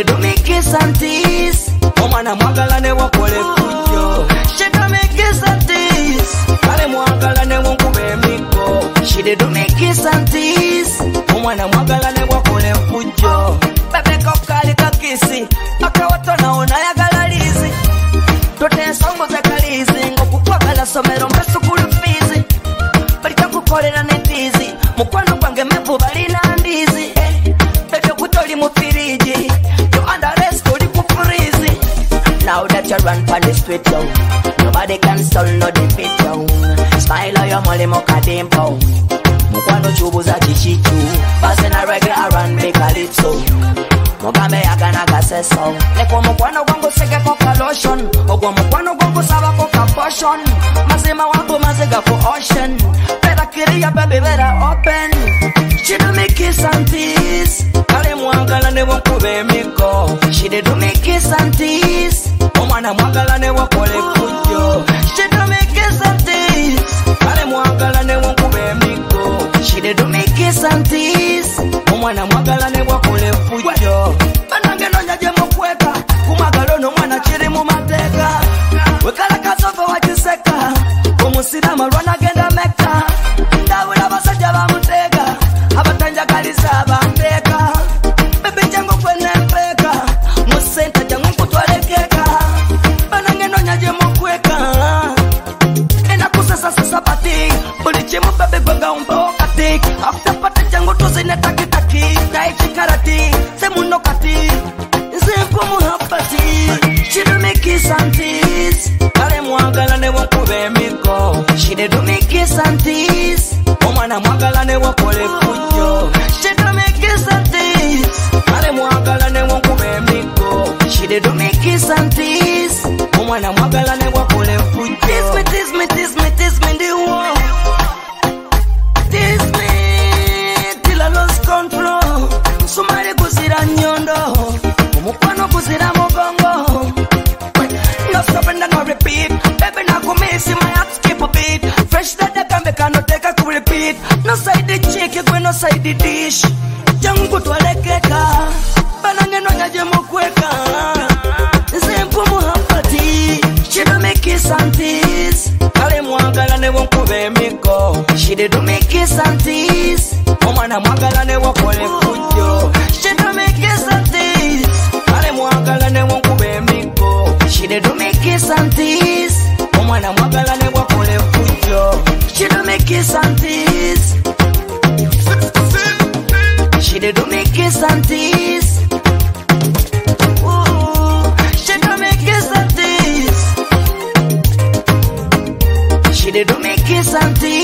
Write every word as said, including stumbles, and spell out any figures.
did do me kiss and tease. Omwana mwagala ne wakole kujo. She do me kiss and tease. Kale mwagala ne wankube miko. She did do me kiss and tease. Omwana mwagala ne wakole kujo. Bebe kokali kakisi. Akawato naona yagala lizi. Tote songo za kalizi. Ngokukwagala somero mbesu kulufizi. Balika kukolera netizi. Mukwano kwange mevu balina ndizi. Eh, bebe kutoli mufiriji. You under arrest uli kufurizi. Now that you run for the street, yo, nobody can stall no defeat, yo. Smile on your molly mocha dimpo. Mukwano chubu za chichichu. Passing a reggae around me calypso. Mugame yagana gaseso. Neko mukwano gwangu sege koka lotion. Ogwa mukwano gwangu saba koka potion. Mazima wangu maziga ku ocean. Better kiri ya baby better open. She do me kiss and tease. Kale mwangala ne wankube miko. She do me kiss and tease. Omwana mwagala ne wakole kujo. She do me kiss and tease. Kale mwagala ne wankube miko. She do me kiss and tease. Omwana mwagala ne wakole kujo. Banange nonya je mukweka. Kumagalo no mwana chiri mu mateka. Wekala kasofo wajiseka. Omusira marwana genda meka. Ndabula basajja bamuteka. Abatanja kalisa bambeka. Bebe jango kwene mpeka. Musenta jango kutwalekeka. Banange nonya je mukweka. Ena kusasa sasa pati. Bulichi mu bebe gwenga umbo kati. After pati jango tuzine taki taki. Daichi karati. Semuno kati. Zempo muhapati. She do me kiss and tease. Kale mwagala ne wakube miko. She do me kiss and tease. Omwana mwagala ne wakole kujo. She do me kiss and tease. Kale mwagala ne wakube miko. She do me kiss and tease. Omwana mwagala ne wakole kujo. Tease me, tease me, tease me, tease me the war. Tease me till I lost control. Sumari kuzira nyondo. Mukwano kuzira mugongo. No stop and no repeat. Baby na kumisi my heart skip a beat. Fresh that the can be cannot take a to repeat. No side the chicken, no side the dish. Jangu twalekeka. Banange nonya je mukweka. Zempo muhapati. She do me kiss and tease. Kale mwagala ne wankube miko. She do me kiss and tease. Omwana mwagala ne wakole kujo. She do me kiss and tease. Kale mwagala ne wankube miko. She do me kiss and tease. Omwana mwagala ne wakole kujo. She do me kiss and tease. She do me kiss and tease. Ooh, she do me kiss and tease. She do me kiss and tease.